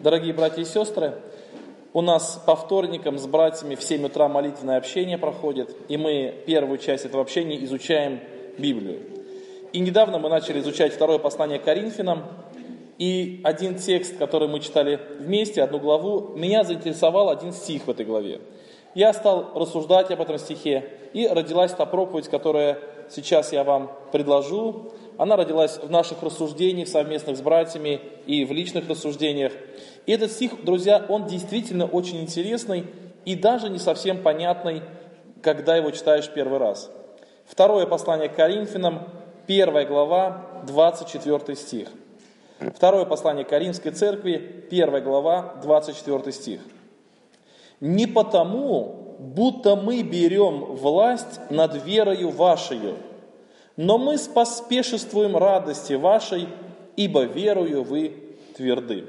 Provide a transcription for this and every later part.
Дорогие братья и сестры, у нас по вторникам с братьями в 7 утра молитвенное общение проходит, и мы первую часть этого общения изучаем Библию. И недавно мы начали изучать второе послание к Коринфянам, и один текст, который мы читали вместе, одну главу, меня заинтересовал один стих в этой главе. Я стал рассуждать об этом стихе, и родилась та проповедь, которую сейчас я вам предложу. Она родилась в наших рассуждениях совместных с братьями и в личных рассуждениях. И этот стих, друзья, он действительно очень интересный и даже не совсем понятный, когда его читаешь первый раз. Второе послание к Коринфянам, 1 глава, 24 стих. Второе послание к Коринфской церкви, 1 глава, 24 стих. «Не потому, будто мы берем власть над верою вашею, но мы споспешествуем радости вашей, ибо верою вы тверды».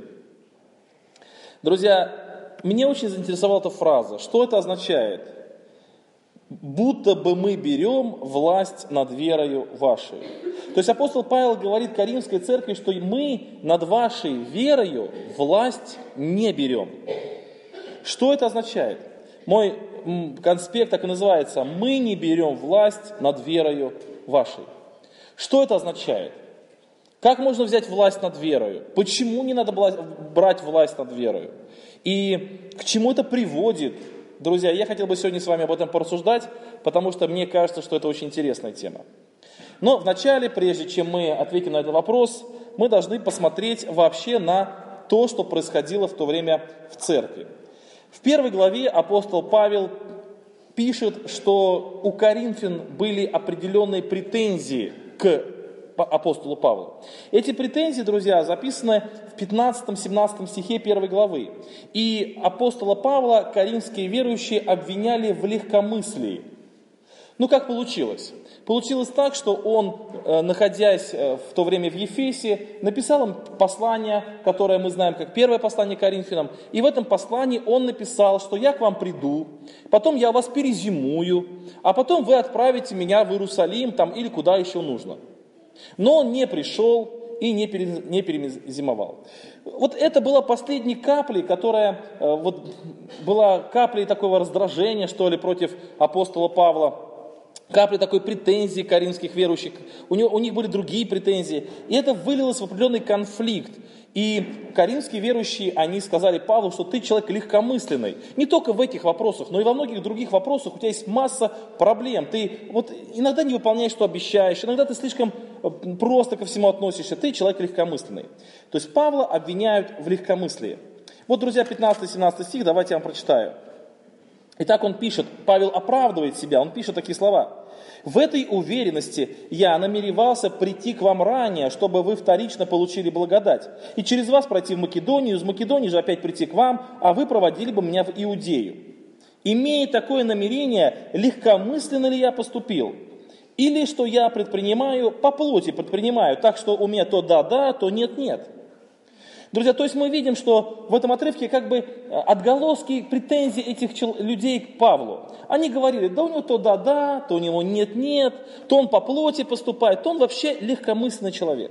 Друзья, меня очень заинтересовала эта фраза. Что это означает? «Будто бы мы берем власть над верою вашей». То есть апостол Павел говорит Коринфской церкви, что мы над вашей верою власть не берем. Что это означает? Мой конспект так и называется: «Мы не берем власть над верою вашей». Что это означает? Как можно взять власть над верою? Почему не надо брать власть над верою? И к чему это приводит? Друзья, я хотел бы сегодня с вами об этом порассуждать, потому что мне кажется, что это очень интересная тема. Но вначале, прежде чем мы ответим на этот вопрос, мы должны посмотреть вообще на то, что происходило в то время в церкви. В первой главе апостол Павел пишет, что у коринфян были определенные претензии к апостолу Павлу. Эти претензии, друзья, записаны в 15-17 стихе 1 главы. И апостола Павла коринфские верующие обвиняли в легкомыслии. Ну, как получилось? Получилось так, что он, находясь в то время в Ефесе, написал им послание, которое мы знаем как первое послание к Коринфянам. И в этом послании он написал, что я к вам приду, потом я вас перезимую, а потом вы отправите меня в Иерусалим там, или куда еще нужно. Но он не пришел и не перезимовал. Вот это была последней каплей, которая была каплей такого раздражения, что ли, против апостола Павла. Капли такой претензии коринфских верующих, у них были другие претензии, и это вылилось в определенный конфликт. И коринфские верующие, они сказали Павлу, что ты человек легкомысленный, не только в этих вопросах, но и во многих других вопросах у тебя есть масса проблем, ты иногда не выполняешь, что обещаешь, иногда ты слишком просто ко всему относишься, ты человек легкомысленный. То есть Павла обвиняют в легкомыслии. Вот, друзья, 15-17 стих, давайте я вам прочитаю. Итак, он пишет, Павел оправдывает себя, он пишет такие слова. «В этой уверенности я намеревался прийти к вам ранее, чтобы вы вторично получили благодать, и через вас пройти в Македонию, из Македонии же опять прийти к вам, а вы проводили бы меня в Иудею. Имея такое намерение, легкомысленно ли я поступил? Или что я предпринимаю, по плоти предпринимаю, так что у меня то да-да, то нет-нет?» Друзья, то есть мы видим, что в этом отрывке как бы отголоски претензий этих людей к Павлу. Они говорили, да у него то да-да, то у него нет-нет, то он по плоти поступает, то он вообще легкомысленный человек.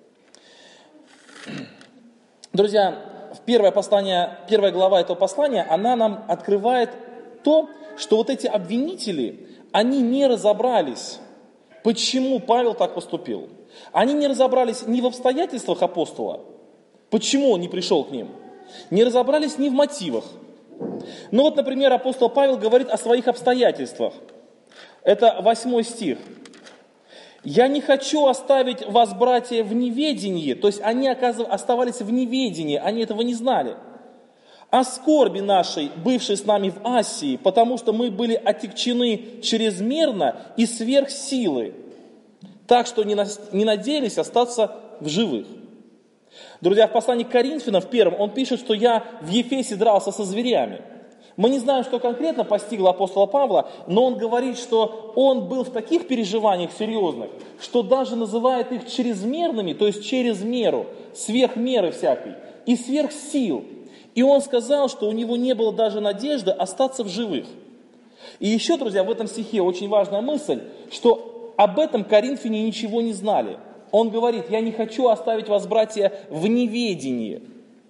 Друзья, первая глава этого послания, она нам открывает то, что вот эти обвинители, они не разобрались, почему Павел так поступил. Они не разобрались ни в обстоятельствах апостола, почему он не пришел к ним? Не разобрались ни в мотивах. Ну вот, например, апостол Павел говорит о своих обстоятельствах. Это 8 стих. «Я не хочу оставить вас, братья, в неведении». То есть они, оказывается, оставались в неведении, они этого не знали. «О скорби нашей, бывшей с нами в Асии, потому что мы были отягчены чрезмерно и сверх силы, так что не надеялись остаться в живых». Друзья, в послании к Коринфянам, в первом, он пишет, что я в Ефесе дрался со зверями. Мы не знаем, что конкретно постигло апостола Павла, но он говорит, что он был в таких переживаниях серьезных, что даже называет их чрезмерными, то есть через меру, сверх меры всякой, и сверх сил. И он сказал, что у него не было даже надежды остаться в живых. И еще, друзья, в этом стихе очень важная мысль, что об этом коринфяне ничего не знали. Он говорит, я не хочу оставить вас, братья, в неведении.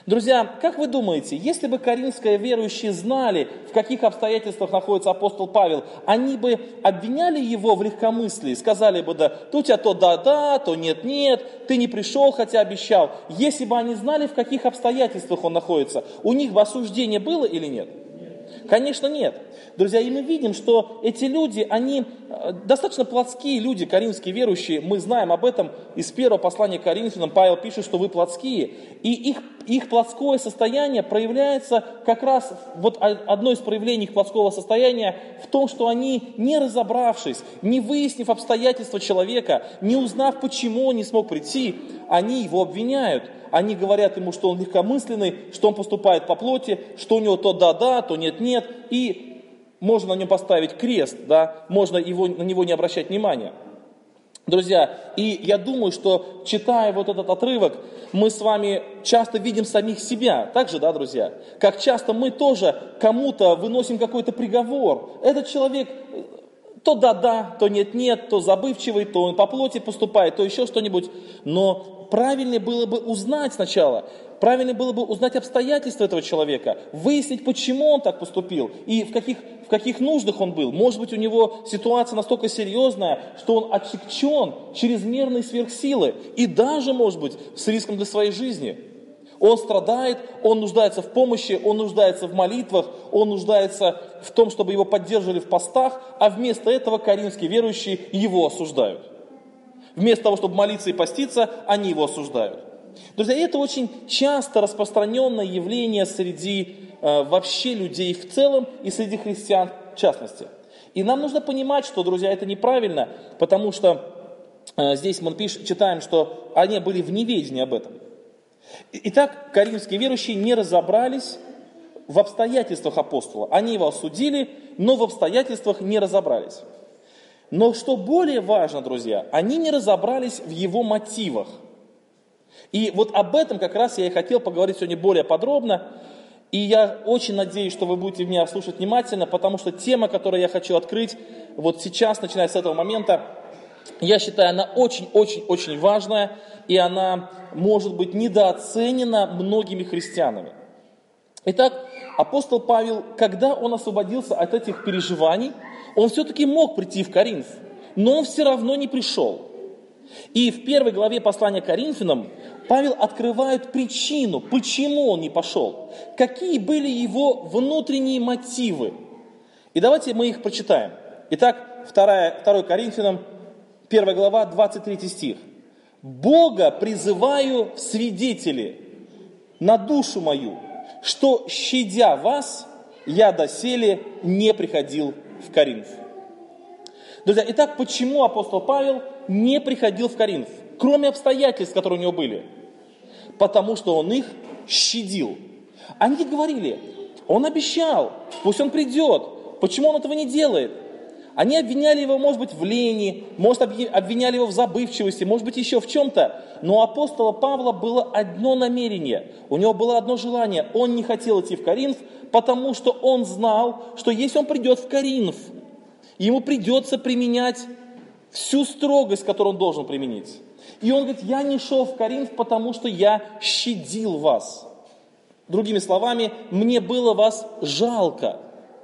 Друзья, как вы думаете, если бы коринфские верующие знали, в каких обстоятельствах находится апостол Павел, они бы обвиняли его в легкомыслии, сказали бы, да, то у тебя то да-да, то нет-нет, ты не пришел, хотя обещал. Если бы они знали, в каких обстоятельствах он находится, у них бы осуждение было или нет? Конечно, нет. Друзья, и мы видим, что эти люди, они достаточно плотские люди, коринфские верующие. Мы знаем об этом из первого послания к Коринфянам. Павел пишет, что вы плотские. И их плотское состояние проявляется как раз, вот одно из проявлений их плотского состояния в том, что они, не разобравшись, не выяснив обстоятельства человека, не узнав, почему он не смог прийти, они его обвиняют. Они говорят ему, что он легкомысленный, что он поступает по плоти, что у него то да-да, то нет-нет, и можно на нем поставить крест, да, можно на него не обращать внимания. Друзья, и я думаю, что читая вот этот отрывок, мы с вами часто видим самих себя. Так же, да, друзья? Как часто мы тоже кому-то выносим какой-то приговор. Этот человек то да-да, то нет-нет, то забывчивый, то он по плоти поступает, то еще что-нибудь. Но правильнее было бы узнать сначала, правильнее было бы узнать обстоятельства этого человека, выяснить, почему он так поступил и в каких нуждах он был. Может быть, у него ситуация настолько серьезная, что он отягчен чрезмерной сверхсилы и даже, может быть, с риском для своей жизни. Он страдает, он нуждается в помощи, он нуждается в молитвах, он нуждается в том, чтобы его поддерживали в постах, а вместо этого коринфские верующие его осуждают. Вместо того, чтобы молиться и поститься, они его осуждают. Друзья, это очень часто распространенное явление среди вообще людей в целом и среди христиан в частности. И нам нужно понимать, что, друзья, это неправильно, потому что здесь мы читаем, что они были в неведении об этом. Итак, коринфские верующие не разобрались в обстоятельствах апостола. Они его осудили, но в обстоятельствах не разобрались. Но что более важно, друзья, они не разобрались в его мотивах. И вот об этом как раз я и хотел поговорить сегодня более подробно. И я очень надеюсь, что вы будете меня слушать внимательно, потому что тема, которую я хочу открыть вот сейчас, начиная с этого момента, я считаю, она очень-очень-очень важная, и она может быть недооценена многими христианами. Итак, апостол Павел, когда он освободился от этих переживаний, он все-таки мог прийти в Коринф, но он все равно не пришел. И в первой главе послания к Коринфянам Павел открывает причину, почему он не пошел, какие были его внутренние мотивы. И давайте мы их прочитаем. Итак, 2 Коринфянам, 1 глава, 23 стих. «Бога призываю в свидетели на душу мою, что, щадя вас, я доселе не приходил в Коринф». Друзья, итак, почему апостол Павел не приходил в Коринф, кроме обстоятельств, которые у него были? Потому что он их щадил. Они говорили, он обещал, пусть он придет, почему он этого не делает? Они обвиняли его, может быть, в лени, может, обвиняли его в забывчивости, может быть, еще в чем-то. Но у апостола Павла было одно намерение, у него было одно желание. Он не хотел идти в Коринф, потому что он знал, что если он придет в Коринф, ему придется применять всю строгость, которую он должен применить. И он говорит, я не шел в Коринф, потому что я щадил вас. Другими словами, мне было вас жалко.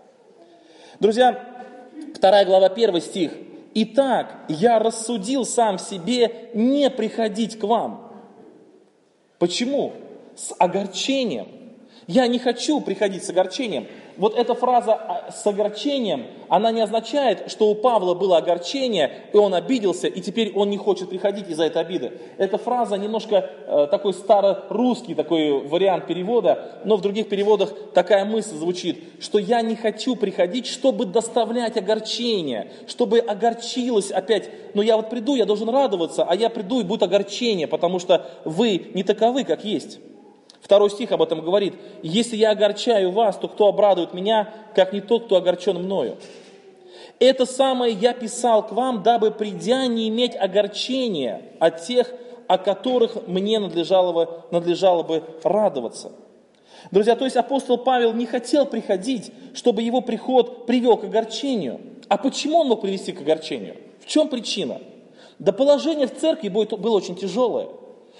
Друзья, 2 глава, 1 стих. «Итак, я рассудил сам в себе не приходить к вам». Почему? С огорчением. Я не хочу приходить с огорчением. Вот эта фраза с огорчением, она не означает, что у Павла было огорчение, и он обиделся, и теперь он не хочет приходить из-за этой обиды. Эта фраза немножко такой старорусский такой вариант перевода, но в других переводах такая мысль звучит, что я не хочу приходить, чтобы доставлять огорчение, чтобы огорчилось опять. Но я вот приду, я должен радоваться, а я приду и будет огорчение, потому что вы не таковы, как есть. 2 стих об этом говорит. «Если я огорчаю вас, то кто обрадует меня, как не тот, кто огорчен мною? Это самое я писал к вам, дабы, придя, не иметь огорчения от тех, о которых мне надлежало бы радоваться». Друзья, то есть апостол Павел не хотел приходить, чтобы его приход привел к огорчению. А почему он мог привести к огорчению? В чем причина? Да положение в церкви было очень тяжелое.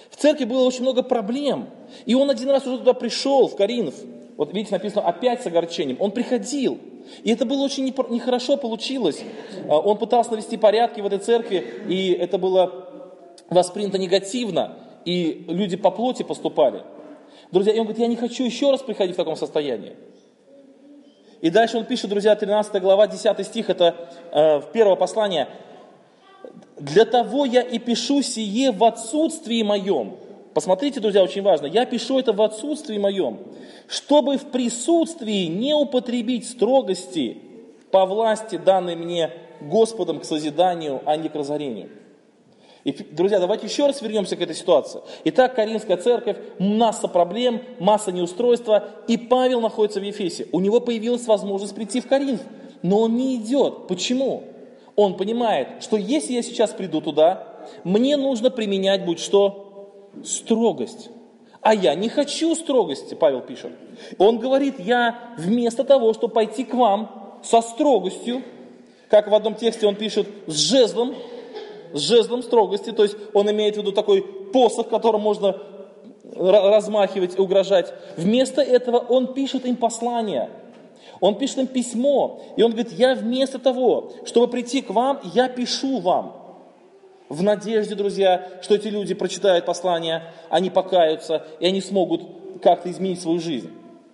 В церкви было очень много проблем. И он один раз уже туда пришел, в Коринф. Вот видите, написано опять с огорчением. Он приходил. И это было очень нехорошо получилось. Он пытался навести порядки в этой церкви, и это было воспринято негативно. И люди по плоти поступали. Друзья, и он говорит, я не хочу еще раз приходить в таком состоянии. И дальше он пишет, друзья, 13 глава, 10 стих, это первое послание. «Для того я и пишу сие в отсутствии моем». Посмотрите, друзья, очень важно. Я пишу это в отсутствии моем, чтобы в присутствии не употребить строгости по власти, данной мне Господом к созиданию, а не к разорению. И, друзья, давайте еще раз вернемся к этой ситуации. Итак, Коринфская церковь, масса проблем, масса неустройства, и Павел находится в Ефесе. У него появилась возможность прийти в Коринф, но он не идет. Почему? Он понимает, что если я сейчас приду туда, мне нужно применять будь что? Строгость. А я не хочу строгости, Павел пишет. Он говорит, я вместо того, чтобы пойти к вам со строгостью, как в одном тексте он пишет, с жезлом строгости, то есть он имеет в виду такой посох, которым можно размахивать и угрожать. Вместо этого он пишет им послание, он пишет им письмо, и он говорит, я вместо того, чтобы прийти к вам, я пишу вам. В надежде, друзья, что эти люди прочитают послание, они покаются, и они смогут как-то изменить свою жизнь.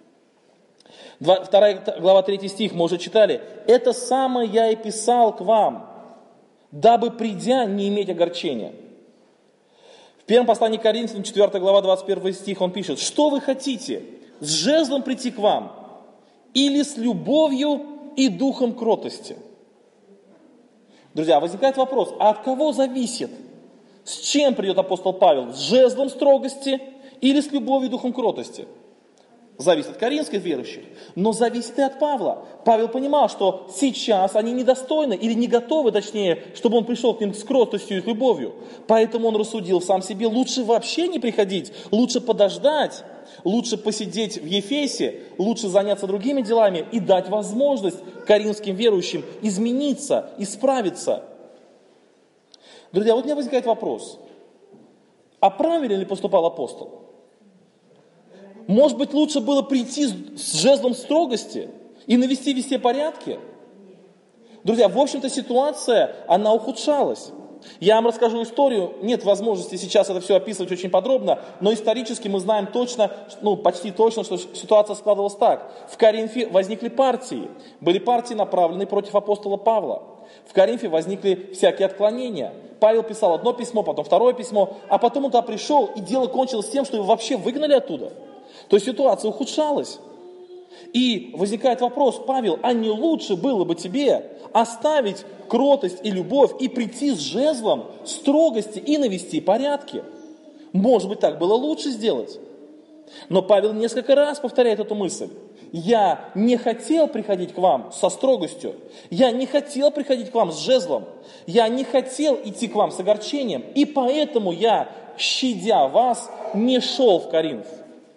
2 глава 3 стих мы уже читали. «Это самое я и писал к вам, дабы придя не иметь огорчения». В первом послании к Коринфянам, 4 глава 21 стих, он пишет, «Что вы хотите? С жезлом прийти к вам? Или с любовью и духом кротости?» Друзья, возникает вопрос, а от кого зависит? С чем придет апостол Павел? С жезлом строгости или с любовью и духом кротости? Зависит от коринфских верующих, но зависит и от Павла. Павел понимал, что сейчас они недостойны или не готовы, точнее, чтобы он пришел к ним с кротостью и с любовью. Поэтому он рассудил сам себе, лучше вообще не приходить, лучше подождать, лучше посидеть в Ефесе, лучше заняться другими делами и дать возможность коринфским верующим измениться, исправиться. Друзья, вот у меня возникает вопрос, а правильно ли поступал апостол? Может быть, лучше было прийти с жезлом строгости и навести везде порядки? Друзья, в общем-то ситуация, она ухудшалась. Я вам расскажу историю, нет возможности сейчас это все описывать очень подробно, но исторически мы знаем точно, почти точно, что ситуация складывалась так. В Коринфе возникли партии, были партии, направленные против апостола Павла. В Коринфе возникли всякие отклонения. Павел писал одно письмо, потом второе письмо, а потом он туда пришел, и дело кончилось тем, что его вообще выгнали оттуда. То есть ситуация ухудшалась. И возникает вопрос, Павел, а не лучше было бы тебе оставить кротость и любовь и прийти с жезлом строгости и навести порядки? Может быть, так было лучше сделать. Но Павел несколько раз повторяет эту мысль. Я не хотел приходить к вам со строгостью. Я не хотел приходить к вам с жезлом. Я не хотел идти к вам с огорчением. И поэтому я, щадя вас, не шел в Коринф.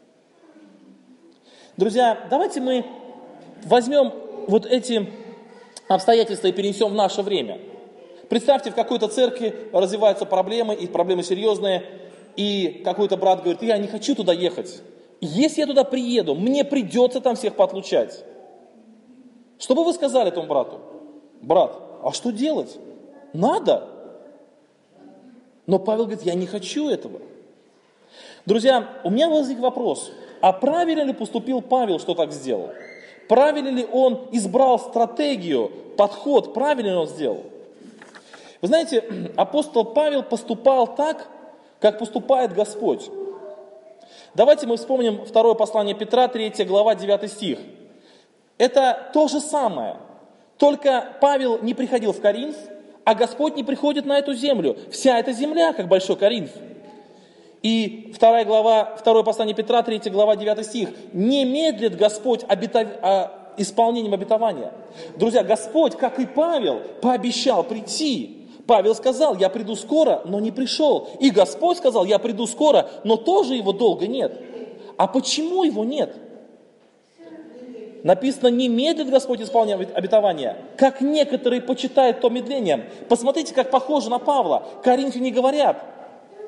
Друзья, давайте мы возьмем вот эти обстоятельства и перенесем в наше время. Представьте, в какой-то церкви развиваются проблемы, и проблемы серьезные, и какой-то брат говорит, я не хочу туда ехать. Если я туда приеду, мне придется там всех поотлучать. Что бы вы сказали этому брату? Брат, а что делать? Надо. Но Павел говорит, я не хочу этого. Друзья, у меня возник вопрос. А правильно ли поступил Павел, что так сделал? Правильно ли он избрал стратегию, подход, правильно ли он сделал? Вы знаете, апостол Павел поступал так, как поступает Господь. Давайте мы вспомним второе послание Петра, 3 глава, 9 стих. Это то же самое, только Павел не приходил в Коринф, а Господь не приходит на эту землю. Вся эта земля, как большой Коринф. И второе послание Петра, 3 глава, 9 стих. «Не медлит Господь исполнением обетования». Друзья, Господь, как и Павел, пообещал прийти. Павел сказал, я приду скоро, но не пришел. И Господь сказал, я приду скоро, но тоже его долго нет. А почему его нет? Написано, не медлит Господь исполнением обетования, как некоторые почитают то медлением. Посмотрите, как похоже на Павла. Коринфяне говорят,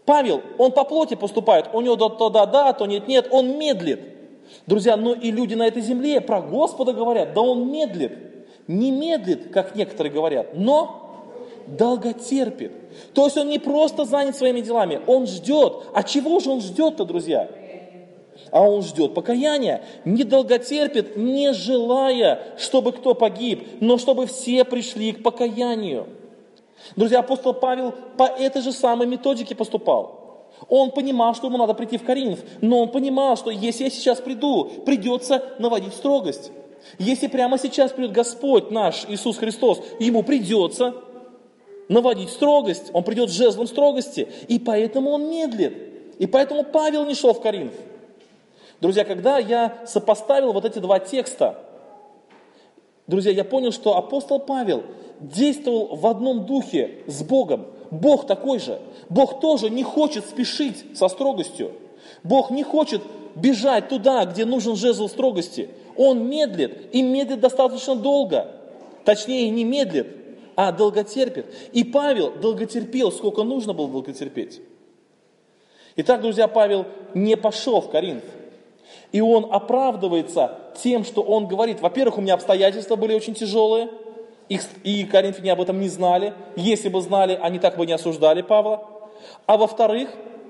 Павел, он по плоти поступает, у него то да, то нет, он медлит. Друзья, но и люди на этой земле про Господа говорят, да он медлит. Не медлит, как некоторые говорят, но долготерпит. То есть он не просто занят своими делами, он ждет. А чего же он ждет-то, друзья? А он ждет покаяния, не долготерпит, не желая, чтобы кто погиб, но чтобы все пришли к покаянию. Друзья, апостол Павел по этой же самой методике поступал. Он понимал, что ему надо прийти в Коринф, но он понимал, что если я сейчас приду, придется наводить строгость. Если прямо сейчас придет Господь наш Иисус Христос, ему придется наводить строгость, он придет с жезлом строгости, и поэтому он медлит. И поэтому Павел не шел в Коринф. Друзья, когда я сопоставил вот эти два текста, друзья, я понял, что апостол Павел действовал в одном духе с Богом. Бог такой же. Бог тоже не хочет спешить со строгостью. Бог не хочет бежать туда, где нужен жезл строгости. Он медлит, и медлит достаточно долго. Точнее, не медлит, а долготерпит. И Павел долготерпел, сколько нужно было долготерпеть. Итак, друзья, Павел не пошел в Коринф. И он оправдывается тем, что он говорит, во-первых, у меня обстоятельства были очень тяжелые, и коринфяне об этом не знали. Если бы знали, они так бы не осуждали Павла. А во-вторых,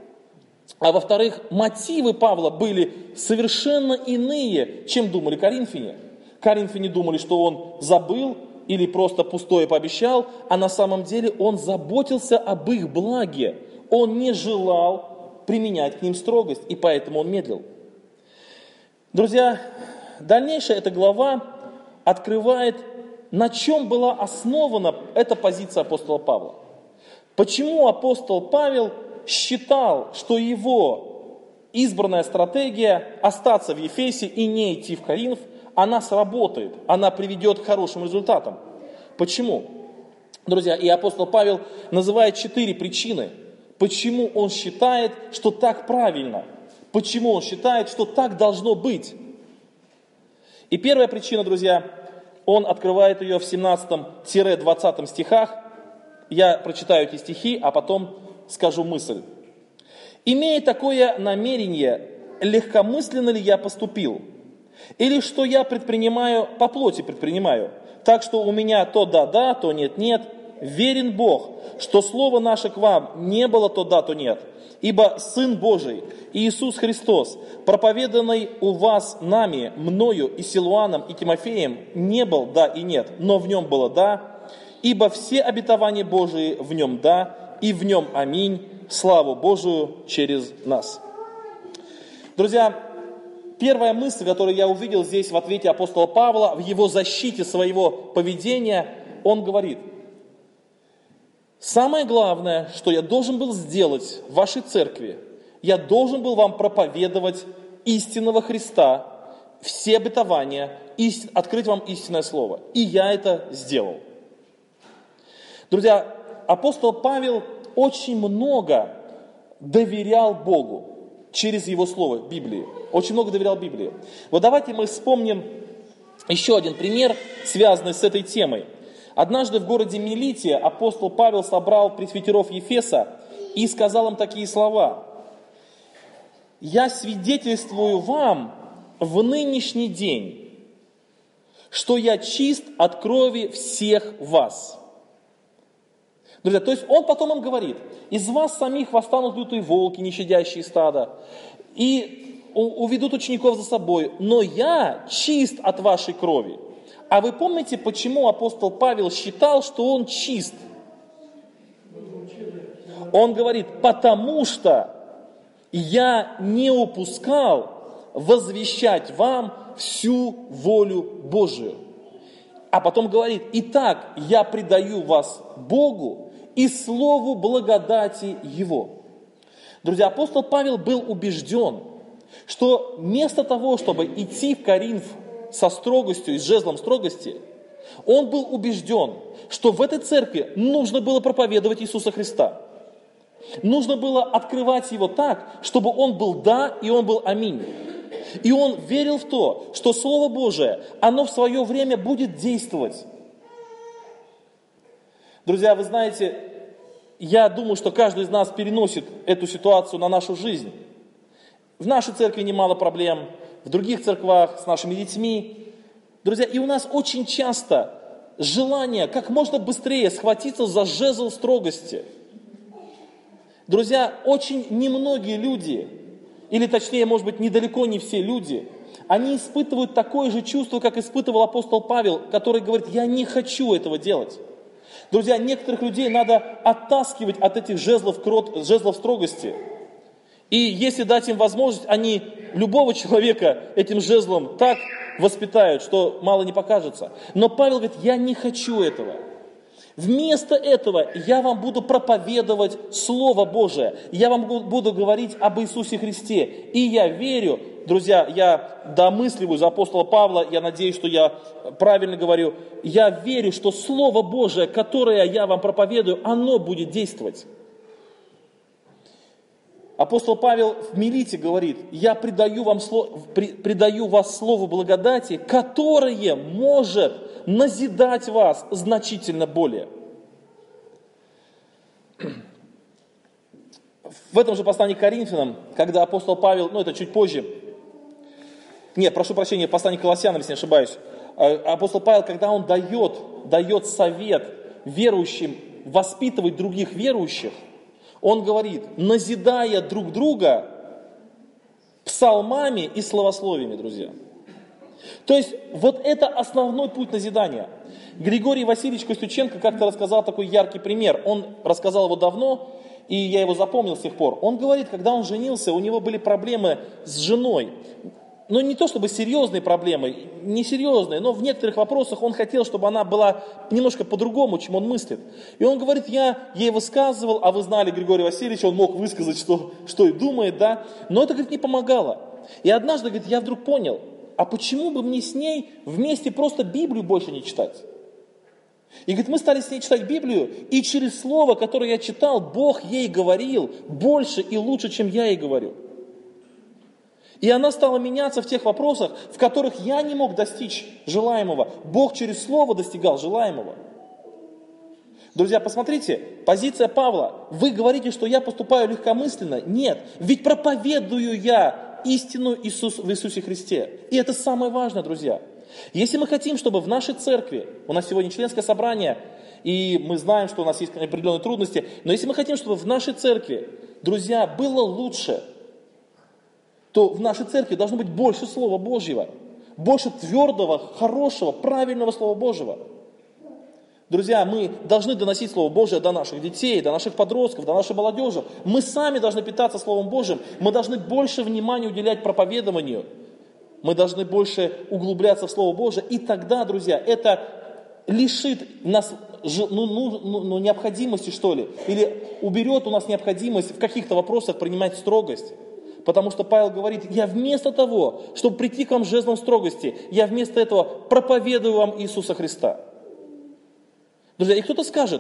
мотивы Павла были совершенно иные, чем думали коринфяне. Коринфяне думали, что он забыл или просто пустое пообещал, а на самом деле он заботился об их благе. Он не желал применять к ним строгость, и поэтому он медлил. Друзья, дальнейшая эта глава открывает, на чем была основана эта позиция апостола Павла. Почему апостол Павел считал, что его избранная стратегия остаться в Ефесе и не идти в Коринф, она сработает, она приведет к хорошим результатам. Почему? Друзья, и апостол Павел называет 4 причины, почему он считает, что так правильно. Почему он считает, что так должно быть? И первая причина, друзья, он открывает ее в 17-20 стихах. Я прочитаю эти стихи, а потом скажу мысль. «Имея такое намерение, легкомысленно ли я поступил? Или что я предпринимаю, по плоти предпринимаю? Так что у меня то да, то нет. Верен Бог, что слово наше к вам не было то да, то нет. Ибо Сын Божий, Иисус Христос, проповеданный у вас нами, мною и Силуаном и Тимофеем, не был да и нет, но в нем было да, ибо все обетования Божии в нем да, и в нем аминь, славу Божию через нас». Друзья, первая мысль, которую я увидел здесь в ответе апостола Павла, в его защите своего поведения, он говорит: самое главное, что я должен был сделать в вашей церкви, я должен был вам проповедовать истинного Христа, все обетования, открыть вам истинное слово. И я это сделал. Друзья, апостол Павел очень много доверял Богу через его слово, Библии. Очень много доверял Библии. Вот давайте мы вспомним еще один пример, связанный с этой темой. Однажды в городе Милите апостол Павел собрал пресвитеров Ефеса и сказал им такие слова: «Я свидетельствую вам в нынешний день, что я чист от крови всех вас». Друзья, то есть он потом им говорит: из вас самих восстанут лютые волки, не щадящие стада, и уведут учеников за собой, но я чист от вашей крови. А вы помните, почему апостол Павел считал, что он чист? Он говорит: потому что я не упускал возвещать вам всю волю Божию. А потом говорит: итак, я предаю вас Богу и слову благодати Его. Друзья, апостол Павел был убежден, что вместо того, чтобы идти в Коринф со строгостью и с жезлом строгости, он был убежден, что в этой церкви нужно было проповедовать Иисуса Христа. Нужно было открывать Его так, чтобы Он был да и Он был аминь. И он верил в то, что Слово Божие, оно в свое время будет действовать. Друзья, вы знаете, я думаю, что каждый из нас переносит эту ситуацию на нашу жизнь. В нашей церкви немало проблем, в других церквах с нашими детьми. Друзья, и у нас очень часто желание как можно быстрее схватиться за жезл строгости. Друзья, очень немногие люди, или точнее, может быть, недалеко не все люди, они испытывают такое же чувство, как испытывал апостол Павел, который говорит: я не хочу этого делать. Друзья, некоторых людей надо оттаскивать от этих жезлов строгости. И если дать им возможность, они любого человека этим жезлом так воспитают, что мало не покажется. Но Павел говорит: я не хочу этого. Вместо этого я вам буду проповедовать Слово Божие. Я вам буду говорить об Иисусе Христе. И я верю, друзья, я домысливаю за апостола Павла, я надеюсь, что я правильно говорю. Я верю, что Слово Божие, которое я вам проповедую, оно будет действовать. Апостол Павел в Милите говорит: я предаю вас слову благодати, которое может назидать вас значительно более. В этом же послании к Коринфянам, когда апостол Павел, это чуть позже, прошу прощения, послание к Колоссянам, если не ошибаюсь, апостол Павел, когда он дает совет верующим воспитывать других верующих, он говорит: назидая друг друга псалмами и словословиями, друзья. То есть, вот это основной путь назидания. Григорий Васильевич Костюченко как-то рассказал такой яркий пример. Он рассказал его давно, и я его запомнил с тех пор. Он говорит, когда он женился, у него были проблемы с женой. Но не то чтобы серьезные проблемы, не серьезные, но в некоторых вопросах он хотел, чтобы она была немножко по-другому, чем он мыслит. И он говорит: я ей высказывал, а вы знали Григория Васильевича, он мог высказать, что и думает, да. Но это, говорит, не помогало. И однажды, говорит, я вдруг понял, а почему бы мне с ней вместе просто Библию больше не читать? И, говорит, мы стали с ней читать Библию, и через слово, которое я читал, Бог ей говорил больше и лучше, чем я ей говорю. И она стала меняться в тех вопросах, в которых я не мог достичь желаемого. Бог через слово достигал желаемого. Друзья, посмотрите, позиция Павла. Вы говорите, что я поступаю легкомысленно? Нет, ведь проповедую я истину в Иисусе Христе. И это самое важное, друзья. Если мы хотим, чтобы в нашей церкви, у нас сегодня членское собрание, и мы знаем, что у нас есть определенные трудности, но если мы хотим, чтобы в нашей церкви, друзья, было лучше, то в нашей церкви должно быть больше Слова Божьего, больше твердого, хорошего, правильного Слова Божьего. Друзья, мы должны доносить Слово Божие до наших детей, до наших подростков, до нашей молодежи. Мы сами должны питаться Словом Божьим, мы должны больше внимания уделять проповедованию, мы должны больше углубляться в Слово Божие, и тогда, друзья, это лишит нас необходимости, что ли, или уберет у нас необходимость в каких-то вопросах принимать строгость. Потому что Павел говорит: я вместо того, чтобы прийти к вам с жезлом строгости, я вместо этого проповедую вам Иисуса Христа. Друзья, и кто-то скажет: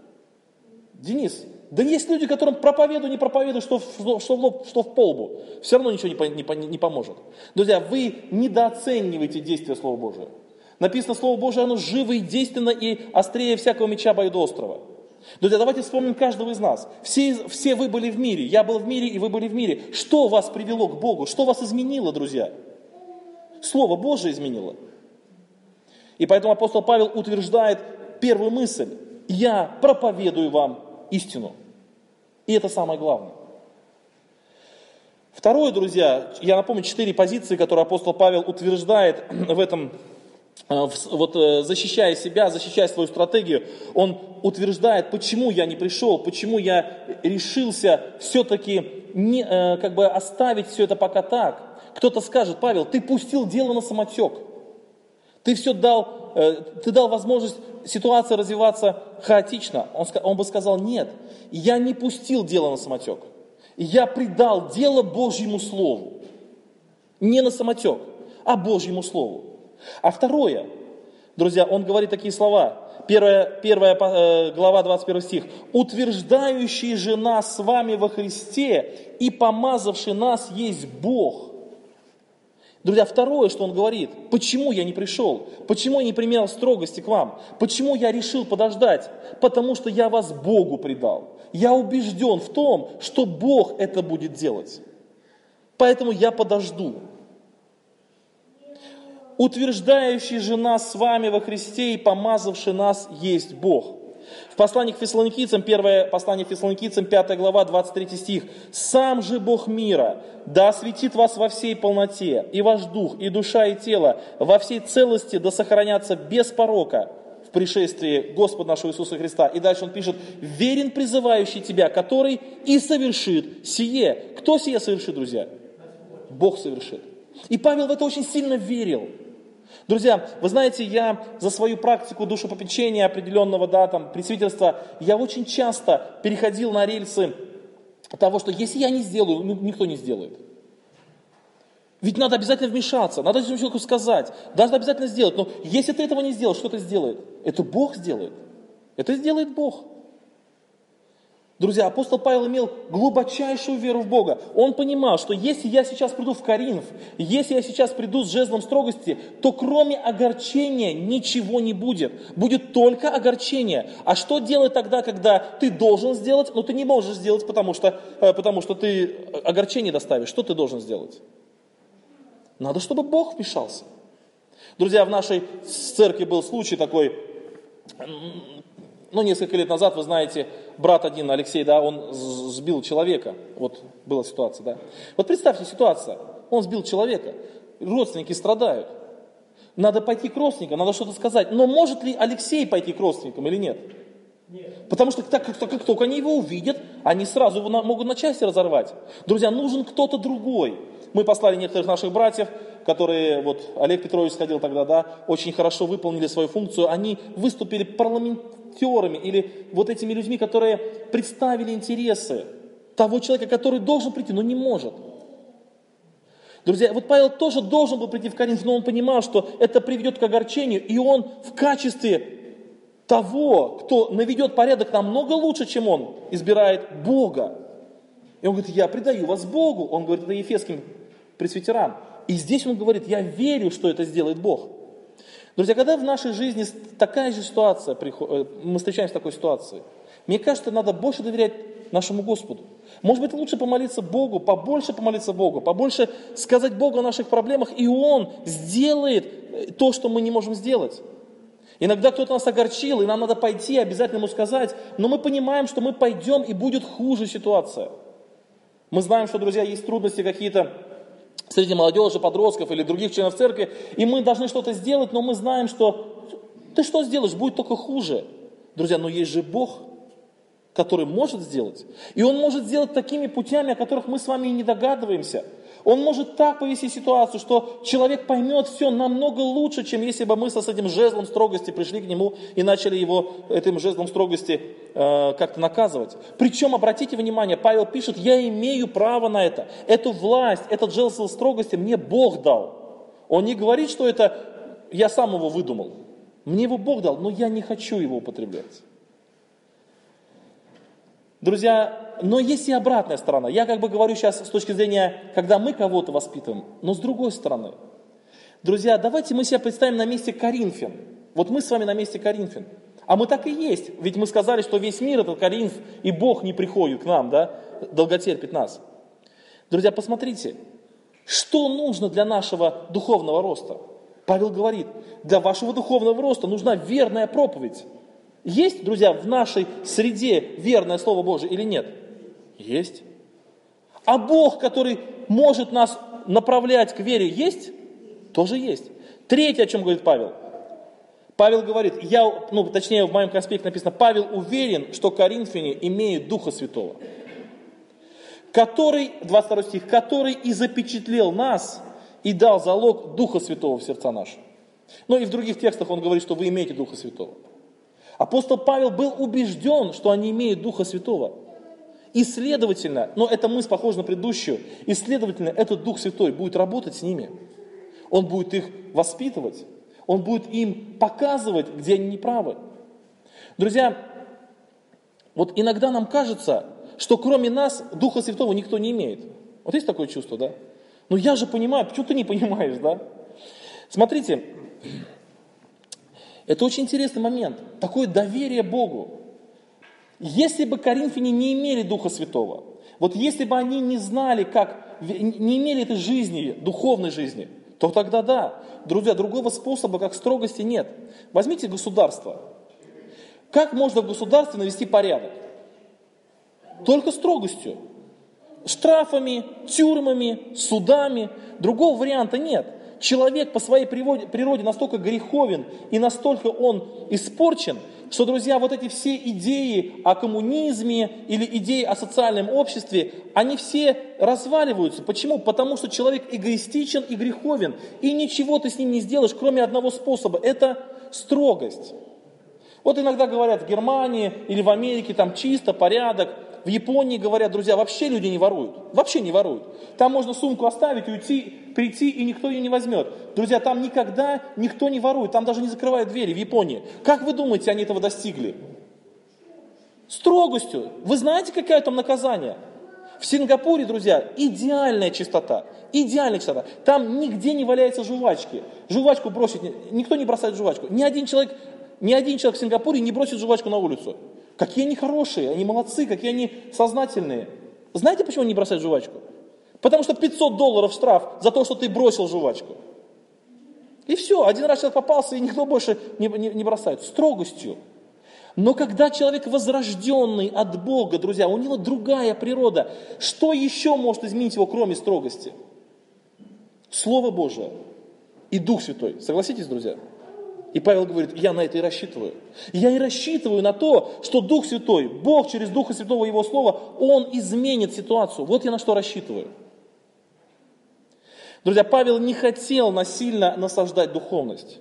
Денис, да есть люди, которым проповедуй, не проповедуй, что в полбу. Все равно ничего не поможет. Друзья, вы недооцениваете действие Слова Божия. Написано, Слово Божие, оно живо и действенно, и острее всякого меча обоюдоострого. Друзья, давайте вспомним каждого из нас. Все вы были в мире, я был в мире, и вы были в мире. Что вас привело к Богу? Что вас изменило, друзья? Слово Божие изменило. И поэтому апостол Павел утверждает первую мысль: я проповедую вам истину. И это самое главное. Второе, друзья, я напомню 4 позиции, которые апостол Павел утверждает в этом, защищая себя, защищая свою стратегию. Он утверждает, почему я не пришел, почему я решился все-таки оставить все это пока так. Кто-то скажет: Павел, ты пустил дело на самотек. Ты дал возможность ситуации развиваться хаотично. Он бы сказал: нет, я не пустил дело на самотек. Я предал дело Божьему Слову. Не на самотек, а Божьему Слову. А второе, друзья, он говорит такие слова. Первая глава, 21 стих. «Утверждающий же нас с вами во Христе и помазавший нас есть Бог». Друзья, второе, что он говорит, почему я не пришел, почему я не применял строгости к вам, почему я решил подождать, потому что я вас Богу предал. Я убежден в том, что Бог это будет делать. Поэтому я подожду. Утверждающий же нас с вами во Христе и помазавший нас есть Бог. В послании к Фессалоникийцам, первое послание к Фессалоникийцам, 5 глава, 23 стих. «Сам же Бог мира да осветит вас во всей полноте, и ваш дух, и душа, и тело во всей целости да сохранятся без порока в пришествии Господа нашего Иисуса Христа». И дальше он пишет: «Верен призывающий тебя, который и совершит сие». Кто сие совершит, друзья? Бог совершит. И Павел в это очень сильно верил. Друзья, вы знаете, я за свою практику душепопечения определенного, пресвитерства, я очень часто переходил на рельсы того, что если я не сделаю, никто не сделает. Ведь надо обязательно вмешаться, надо человеку сказать, надо обязательно сделать. Но если ты этого не сделаешь, что ты сделает? Это Бог сделает. Это сделает Бог. Друзья, апостол Павел имел глубочайшую веру в Бога. Он понимал, что если я сейчас приду в Коринф, если я сейчас приду с жезлом строгости, то кроме огорчения ничего не будет. Будет только огорчение. А что делать тогда, когда ты должен сделать, но ты не можешь сделать, потому что ты огорчение доставишь? Что ты должен сделать? Надо, чтобы Бог вмешался. Друзья, в нашей церкви был случай такой, несколько лет назад, вы знаете, брат один, Алексей, он сбил человека. Вот была ситуация, Вот представьте ситуацию. Он сбил человека. Родственники страдают. Надо пойти к родственникам, надо что-то сказать. Но может ли Алексей пойти к родственникам или нет? Нет. Потому что как только они его увидят, они сразу его могут на части разорвать. Друзья, нужен кто-то другой. Мы послали некоторых наших братьев, которые, Олег Петрович сходил тогда, очень хорошо выполнили свою функцию. Они выступили парламентерами или этими людьми, которые представили интересы того человека, который должен прийти, но не может. Друзья, Павел тоже должен был прийти в Коринф, но он понимал, что это приведет к огорчению, и он в качестве того, кто наведет порядок намного лучше, чем он, избирает Бога. И он говорит: я предаю вас Богу. Он говорит это ефесским пресвитерам. И здесь он говорит: я верю, что это сделает Бог. Друзья, когда в нашей жизни такая же ситуация, мы встречаемся с такой ситуацией, мне кажется, надо больше доверять нашему Господу. Может быть, лучше помолиться Богу, побольше помолиться Богу, побольше сказать Богу о наших проблемах, и Он сделает то, что мы не можем сделать. Иногда кто-то нас огорчил, и нам надо пойти, обязательно ему сказать, но мы понимаем, что мы пойдем, и будет хуже ситуация. Мы знаем, что, друзья, есть трудности какие-то среди молодежи, подростков или других членов церкви, и мы должны что-то сделать, но мы знаем, что ты что сделаешь, будет только хуже. Друзья, но есть же Бог, который может сделать. И Он может сделать такими путями, о которых мы с вами и не догадываемся. Он может так повести ситуацию, что человек поймет все намного лучше, чем если бы мы с этим жезлом строгости пришли к нему и начали его этим жезлом строгости как-то наказывать. Причем, обратите внимание, Павел пишет: я имею право на это. Эту власть, этот жезл строгости мне Бог дал. Он не говорит, что это я сам его выдумал. Мне его Бог дал, но я не хочу его употреблять. Друзья, но есть и обратная сторона. Я говорю сейчас с точки зрения, когда мы кого-то воспитываем, но с другой стороны. Друзья, давайте мы себя представим на месте Коринфян. Мы с вами на месте Коринфян. А мы так и есть. Ведь мы сказали, что весь мир это Коринф, и Бог не приходит к нам, долготерпит нас. Друзья, посмотрите, что нужно для нашего духовного роста. Павел говорит: для вашего духовного роста нужна верная проповедь. Есть, друзья, в нашей среде верное Слово Божие или нет? Есть. А Бог, который может нас направлять к вере, есть? Тоже есть. Третье, о чем говорит Павел. Павел говорит, в моем конспекте написано: Павел уверен, что коринфяне имеют Духа Святого, который, 22 стих, который и запечатлел нас и дал залог Духа Святого в сердца наши. И в других текстах он говорит, что вы имеете Духа Святого. Апостол Павел был убежден, что они имеют Духа Святого. И следовательно, это мысль похожа на предыдущую, и следовательно, этот Дух Святой будет работать с ними. Он будет их воспитывать, он будет им показывать, где они неправы. Друзья, иногда нам кажется, что кроме нас Духа Святого никто не имеет. Есть такое чувство, да? Ну я же понимаю, почему ты не понимаешь, да? Смотрите, это очень интересный момент. Такое доверие Богу. Если бы коринфяне не имели Духа Святого, вот если бы они не знали, не имели этой жизни, духовной жизни, то тогда да. Друзья, другого способа, как строгости, нет. Возьмите государство. Как можно в государстве навести порядок? Только строгостью. Штрафами, тюрьмами, судами. Другого варианта нет. Человек по своей природе настолько греховен и настолько он испорчен, что, друзья, вот эти все идеи о коммунизме или идеи о социальном обществе, они все разваливаются. Почему? Потому что человек эгоистичен и греховен, и ничего ты с ним не сделаешь, кроме одного способа – это строгость. Вот иногда говорят в Германии или в Америке там чисто, порядок. В Японии говорят, друзья, вообще люди не воруют. Вообще не воруют. Там можно сумку оставить, уйти, прийти, и никто ее не возьмет. Друзья, там никогда никто не ворует. Там даже не закрывают двери в Японии. Как вы думаете, они этого достигли? Строгостью. Вы знаете, какое там наказание? В Сингапуре, друзья, идеальная чистота. Идеальная чистота. Там нигде не валяются жвачки. Жвачку бросить, никто не бросает жвачку. Ни один человек в Сингапуре не бросит жвачку на улицу. Какие они хорошие, они молодцы, какие они сознательные. Знаете, почему они не бросают жвачку? Потому что $500 штраф за то, что ты бросил жвачку. И все, один раз человек попался, и никто больше не бросает. Строгостью. Но когда человек возрожденный от Бога, друзья, у него другая природа, что еще может изменить его, кроме строгости? Слово Божие и Дух Святой. Согласитесь, друзья? И Павел говорит, я на это и рассчитываю. Я и рассчитываю на то, что Дух Святой, Бог через Духа Святого Его Слова, Он изменит ситуацию. Вот я на что рассчитываю. Друзья, Павел не хотел насильно насаждать духовность.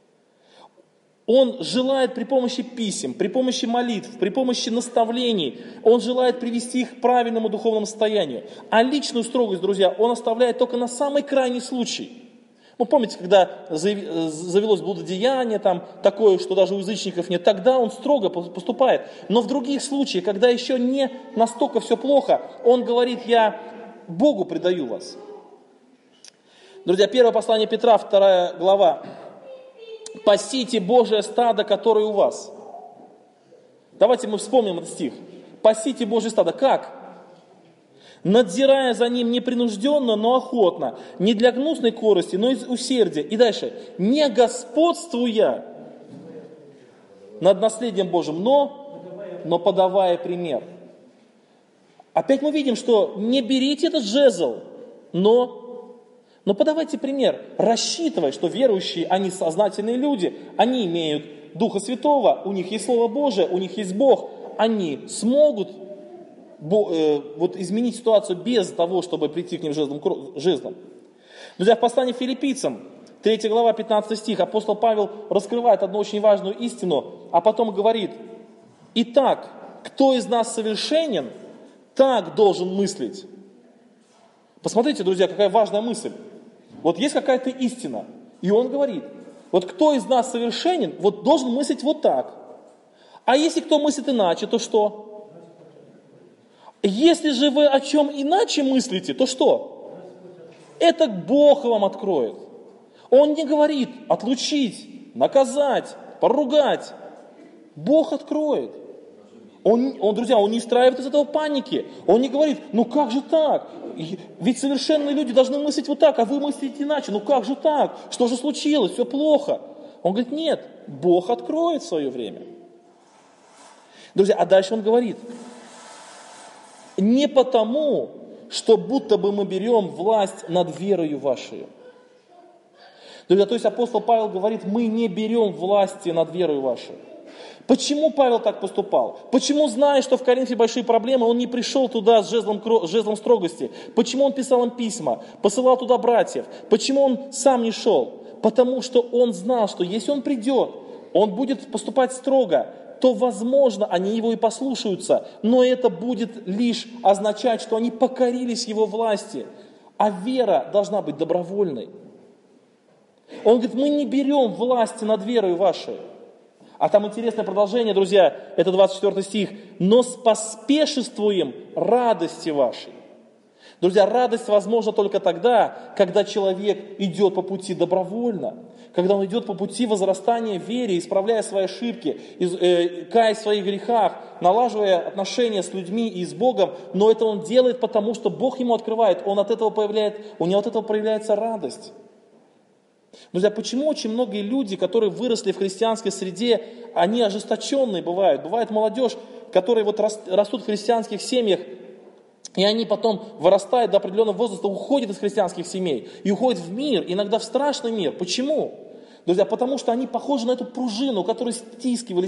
Он желает при помощи писем, при помощи молитв, при помощи наставлений, он желает привести их к правильному духовному состоянию. А личную строгость, друзья, он оставляет только на самый крайний случай. Ну, помните, когда завелось блудодеяние, там такое, что даже у язычников нет, тогда он строго поступает. Но в других случаях, когда еще не настолько все плохо, он говорит, я Богу предаю вас. Друзья, первое послание Петра, 2 глава. «Пасите Божие стадо, которое у вас». Давайте мы вспомним этот стих. «Пасите Божие стадо». Как? «Надзирая за ним непринужденно, но охотно, не для гнусной корысти, но из усердия». И дальше. «Не господствуя над наследием Божьим, но подавая пример». Опять мы видим, что не берите этот жезл, но подавайте пример, рассчитывая, что верующие, они сознательные люди, они имеют Духа Святого, у них есть Слово Божие, у них есть Бог, они смогут изменить ситуацию без того, чтобы прийти к ним жезлом. Друзья, в послании Филиппийцам, 3 глава, 15 стих, апостол Павел раскрывает одну очень важную истину, а потом говорит, «Итак, кто из нас совершенен, так должен мыслить». Посмотрите, друзья, какая важная мысль. Вот есть какая-то истина, и он говорит, вот кто из нас совершенен, вот должен мыслить вот так. А если кто мыслит иначе, то что? Если же вы о чем иначе мыслите, то что? Это Бог вам откроет. Он не говорит отлучить, наказать, поругать. Бог откроет. Друзья, он не устраивает из этого паники. Он не говорит, ну как же так? Ведь совершенные люди должны мыслить вот так, а вы мыслите иначе. Ну как же так? Что же случилось? Все плохо. Он говорит, нет, Бог откроет в свое время. Друзья, а дальше он говорит, не потому, что будто бы мы берем власть над верою вашей. Друзья, то есть апостол Павел говорит, мы не берем власти над верою вашей. Почему Павел так поступал? Почему, зная, что в Коринфе большие проблемы, он не пришел туда с жезлом строгости? Почему он писал им письма, посылал туда братьев? Почему он сам не шел? Потому что он знал, что если он придет, он будет поступать строго, то, возможно, они его и послушаются, но это будет лишь означать, что они покорились его власти, а вера должна быть добровольной. Он говорит, мы не берем власти над верой вашей. А там интересное продолжение, друзья, это 24 стих. «Но споспешествуем радости вашей». Друзья, радость возможна только тогда, когда человек идет по пути добровольно, когда он идет по пути возрастания в вере, исправляя свои ошибки, каясь в своих грехах, налаживая отношения с людьми и с Богом, но это он делает, потому что Бог ему открывает, у него от этого проявляется радость. Друзья, почему очень многие люди, которые выросли в христианской среде, они ожесточенные бывают? Бывает молодежь, которые вот растут в христианских семьях, и они потом вырастают до определенного возраста, уходят из христианских семей и уходят в мир, иногда в страшный мир. Почему? Друзья, потому что они похожи на эту пружину, которую стискивали.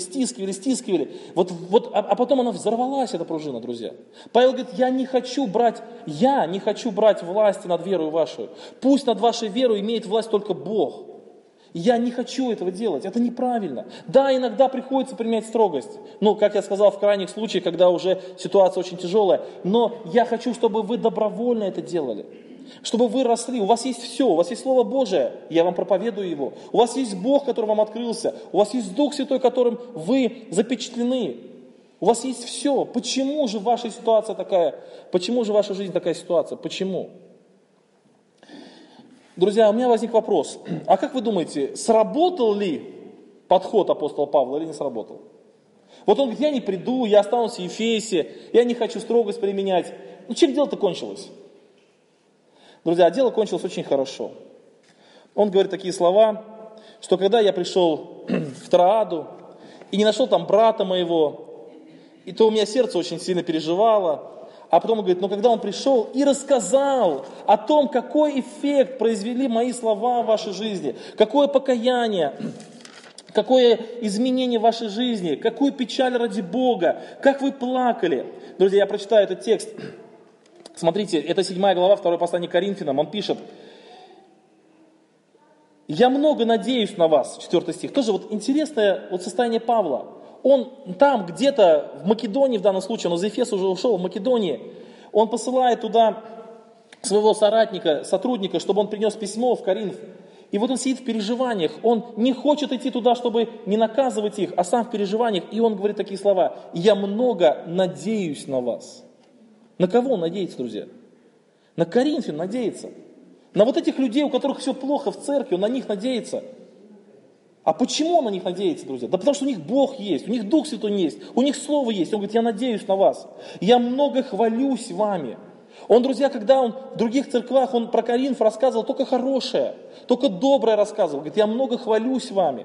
А потом она взорвалась, эта пружина, друзья. Павел говорит, я не хочу брать власть над верою вашей. Пусть над вашей верой имеет власть только Бог. Я не хочу этого делать, это неправильно. Да, иногда приходится применять строгость. Как я сказал, в крайних случаях, когда уже ситуация очень тяжелая. Но я хочу, чтобы вы добровольно это делали. Чтобы вы росли, у вас есть все, у вас есть Слово Божие, я вам проповедую его. У вас есть Бог, который вам открылся. У вас есть Дух Святой, которым вы запечатлены. У вас есть все. Почему же ваша ситуация такая? Почему же ваша жизнь такая ситуация? Почему? Друзья, у меня возник вопрос. А как вы думаете, сработал ли подход апостола Павла или не сработал? Вот он говорит, я не приду, я останусь в Ефесе, я не хочу строгость применять. Чем дело-то кончилось? Друзья, дело кончилось очень хорошо. Он говорит такие слова, что когда я пришел в Троаду и не нашел там брата моего, и то у меня сердце очень сильно переживало. А потом он говорит, но когда он пришел и рассказал о том, какой эффект произвели мои слова в вашей жизни, какое покаяние, какое изменение в вашей жизни, какую печаль ради Бога, как вы плакали. Друзья, я прочитаю этот текст. Смотрите, это 7 глава, 2 послание к Коринфянам. Он пишет, я много надеюсь на вас, 4 стих. Тоже интересное состояние Павла. Он там где-то в Македонии, в данном случае, он из Ефеса уже ушел, в Македонии, он посылает туда своего сотрудника, чтобы он принес письмо в Коринф. И вот он сидит в переживаниях, он не хочет идти туда, чтобы не наказывать их, а сам в переживаниях. И он говорит такие слова, я много надеюсь на вас. На кого он надеется, друзья? На Коринфян надеется. На вот этих людей, у которых все плохо в церкви, он на них надеется. А почему он на них надеется, друзья? Да потому что у них Бог есть, у них Дух Святой есть, у них Слово есть. Он говорит, я надеюсь на вас. Я много хвалюсь вами. Он, друзья, когда он в других церквах, он про Коринф рассказывал только хорошее, только доброе рассказывал. Говорит, я много хвалюсь вами.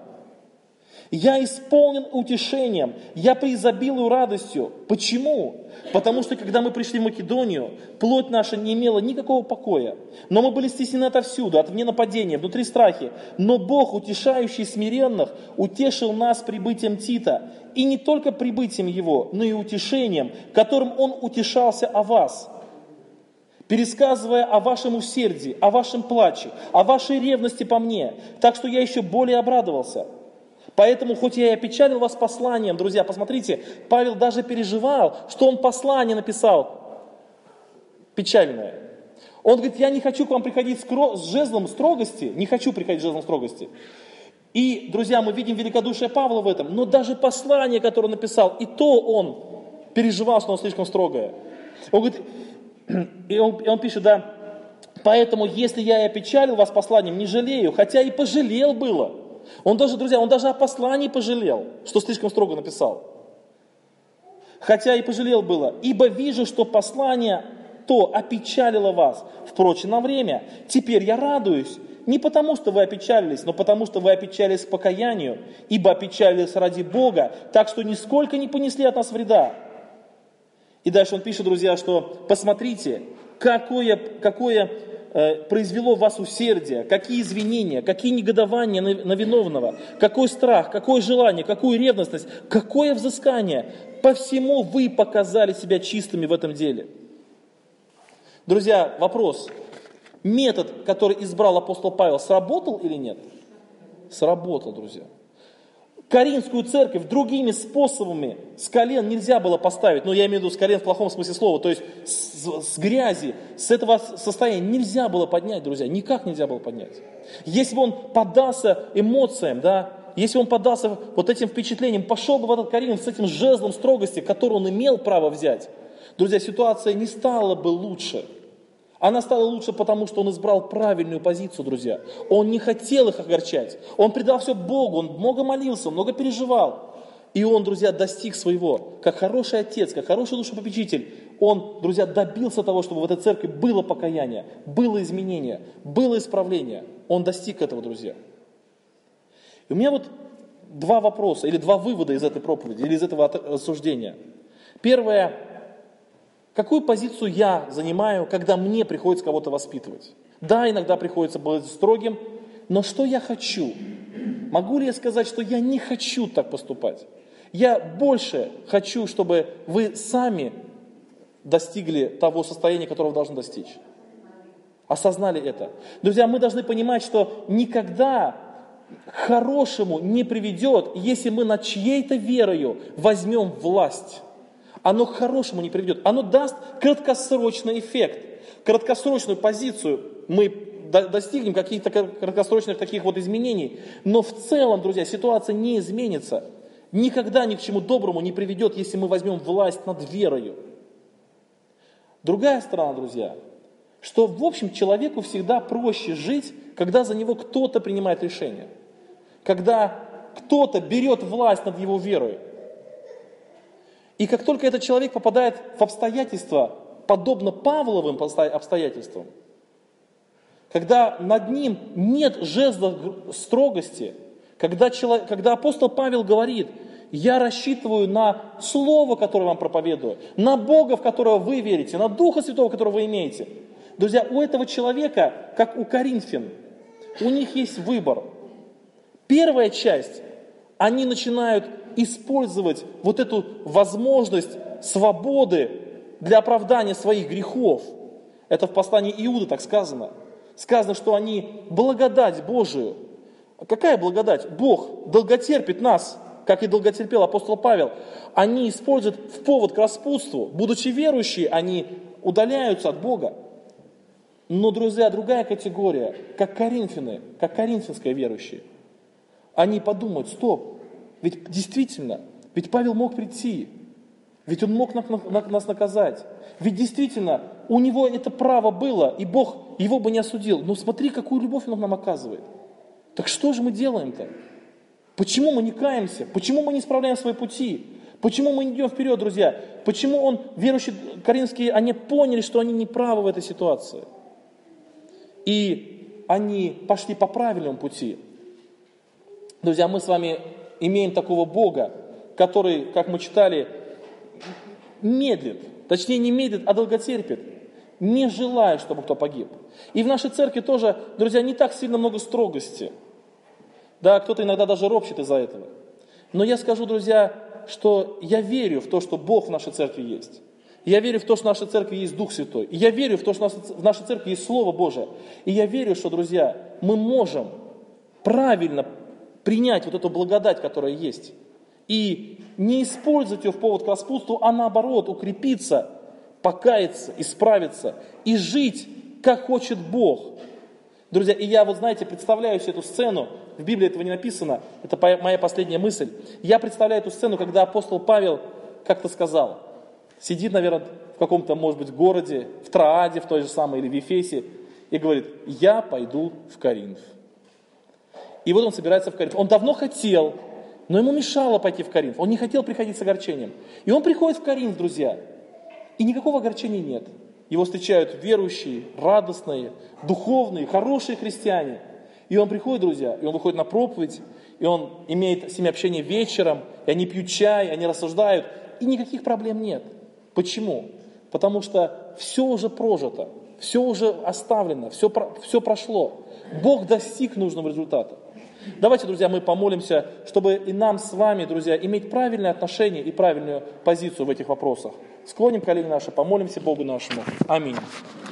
Я исполнен утешением, я преизобилую радостью. Почему? Потому что, когда мы пришли в Македонию, плоть наша не имела никакого покоя. Но мы были стеснены отовсюду, от вне нападения, внутри страхи. Но Бог, утешающий смиренных, утешил нас прибытием Тита. И не только прибытием его, но и утешением, которым он утешался о вас, пересказывая о вашем усердии, о вашем плаче, о вашей ревности по мне. Так что я еще более обрадовался. Поэтому, хоть я и опечалил вас посланием, друзья, посмотрите, Павел даже переживал, что он послание написал печальное. Он говорит, я не хочу к вам приходить с жезлом строгости, не хочу приходить с жезлом строгости. И, друзья, мы видим великодушие Павла в этом, но даже послание, которое он написал, и то он переживал, что оно слишком строгое. Он говорит, и он пишет, да, поэтому, если я и опечалил вас посланием, не жалею, хотя и пожалел было. Он даже, друзья, он даже о послании пожалел, что слишком строго написал. Хотя и пожалел было, ибо вижу, что послание то опечалило вас, впрочем, на время. Теперь я радуюсь, не потому, что вы опечалились, но потому, что вы опечалились к покаянию, ибо опечалились ради Бога, так что нисколько не понесли от нас вреда. И дальше он пишет, друзья, что посмотрите, какое произвело в вас усердие, какие извинения, какие негодования на виновного, какой страх, какое желание, какую ревностность, какое взыскание. По всему вы показали себя чистыми в этом деле. Друзья, вопрос. Метод, который избрал апостол Павел, сработал или нет? Сработал, друзья. Коринфскую церковь другими способами с колен нельзя было поставить, но я имею в виду с колен в плохом смысле слова, то есть с грязи, с этого состояния нельзя было поднять, друзья, никак нельзя было поднять. Если бы он поддался эмоциям, да, если бы он поддался вот этим впечатлениям, пошел бы в этот Коринф с этим жезлом строгости, который он имел право взять, друзья, ситуация не стала бы лучше. Она стала лучше, потому что он избрал правильную позицию, друзья. Он не хотел их огорчать. Он предал все Богу, он много молился, много переживал. И он, друзья, достиг своего. Как хороший отец, как хороший душепопечитель, он, друзья, добился того, чтобы в этой церкви было покаяние, было изменение, было исправление. Он достиг этого, друзья. И у меня вот два вопроса, или два вывода из этой проповеди, или из этого рассуждения. Первое. Какую позицию я занимаю, когда мне приходится кого-то воспитывать? Да, иногда приходится быть строгим, но что я хочу? Могу ли я сказать, что я не хочу так поступать? Я больше хочу, чтобы вы сами достигли того состояния, которого должны достичь. Осознали это. Друзья, мы должны понимать, что никогда к хорошему не приведет, если мы над чьей-то верою возьмем власть. Оно к хорошему не приведет. Оно даст краткосрочный эффект, краткосрочную позицию. Мы достигнем каких-то краткосрочных таких вот изменений. Но в целом, друзья, ситуация не изменится. Никогда ни к чему доброму не приведет, если мы возьмем власть над верою. Другая сторона, друзья, что в общем человеку всегда проще жить, когда за него кто-то принимает решение. Когда кто-то берет власть над его верой. И как только этот человек попадает в обстоятельства, подобно Павловым обстоятельствам, когда над ним нет жезла строгости, когда апостол Павел говорит, я рассчитываю на Слово, которое вам проповедую, на Бога, в которого вы верите, на Духа Святого, которого вы имеете. Друзья, у этого человека, как у Коринфян, у них есть выбор. Первая часть, они начинают использовать вот эту возможность свободы для оправдания своих грехов. Это в послании Иуды так сказано. Сказано, что они благодать Божию. А какая благодать? Бог долготерпит нас, как и долготерпел апостол Павел. Они используют в повод к распутству. Будучи верующие, они удаляются от Бога. Но, друзья, другая категория, как коринфяне, как коринфянские верующие. Они подумают, стоп, ведь действительно, ведь Павел мог прийти, ведь он мог нас наказать, ведь действительно у него это право было, и Бог его бы не осудил. Но смотри, какую любовь он нам оказывает. Так что же мы делаем-то? Почему мы не каемся? Почему мы не исправляем свои пути? Почему мы не идем вперед, друзья? Почему верующие коринфские, они поняли, что они не правы в этой ситуации? И они пошли по правильному пути. Друзья, мы с вами имеем такого Бога, который, как мы читали, медлит, точнее не медлит, а долготерпит, не желая, чтобы кто погиб. И в нашей церкви тоже, друзья, не так сильно много строгости. Да, кто-то иногда даже ропщет из-за этого. Но я скажу, друзья, что я верю в то, что Бог в нашей церкви есть. Я верю в то, что в нашей церкви есть Дух Святой. И я верю в то, что в нашей церкви есть Слово Божие. И я верю, что, друзья, мы можем правильно принять вот эту благодать, которая есть. И не использовать ее в повод к распутству, а наоборот укрепиться, покаяться, исправиться и жить, как хочет Бог. Друзья, и я вот, знаете, представляю себе эту сцену, в Библии этого не написано, это моя последняя мысль. Я представляю эту сцену, когда апостол Павел как-то сказал, сидит, наверное, в каком-то, может быть, городе, в Трааде, в той же самой, или в Ефесе, и говорит, я пойду в Коринф. И вот он собирается в Коринф. Он давно хотел, но ему мешало пойти в Коринф. Он не хотел приходить с огорчением. И он приходит в Коринф, друзья, и никакого огорчения нет. Его встречают верующие, радостные, духовные, хорошие христиане. И он приходит, друзья, и он выходит на проповедь, и он имеет с ними общение вечером, и они пьют чай, они рассуждают, и никаких проблем нет. Почему? Потому что все уже прожито, все уже оставлено, все прошло. Бог достиг нужного результата. Давайте, друзья, мы помолимся, чтобы и нам с вами, друзья, иметь правильное отношение и правильную позицию в этих вопросах. Склоним колени наши, помолимся Богу нашему. Аминь.